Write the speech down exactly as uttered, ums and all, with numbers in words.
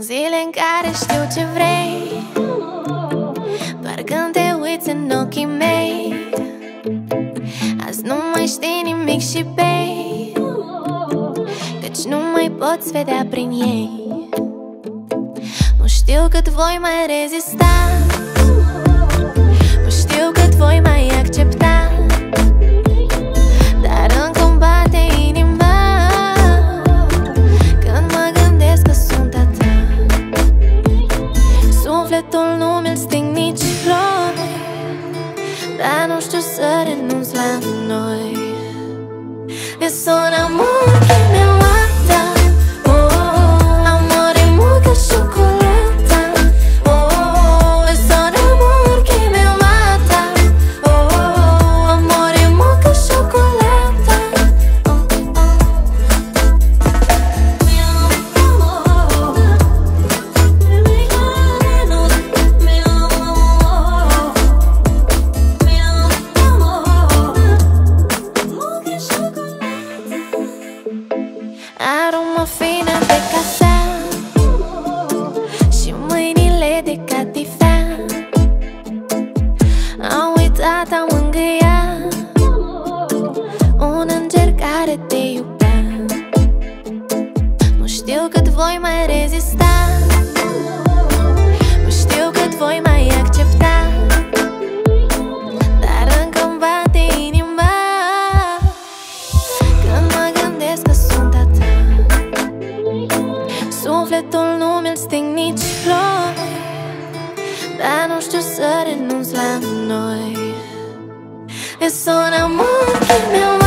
zile în care știu ce vrei, doar când te uiți în ochii mei. Azi nu mai știi nimic și bei, căci nu mai poți vedea prin ei. Nu știu cât voi mai rezista, nu știu cât voi mai accepta, dar încă-mi bate inima când mă gândesc că sunt a ta. Sufletul nu mi-l sting nici roi, dar nu știu să renunț la noi. E son amor que me mata, oh, oh, amore muca chocolata, oh, oh, es son amor que me mata, oh, oh, amore muca chocolata, oh, oh. Aroma fină de cafea și mâinile de catifea. Am uitat, am îngâiat un înger care te iubea. Nu știu cât voi mai rezista, nu știu cât voi mai accepta, dar încă-mi bate inima când mă gândesc că sunt a ta. Sufletul nu mi-l sting nici roi, dar nu știu să renunț la noi. E son amor que me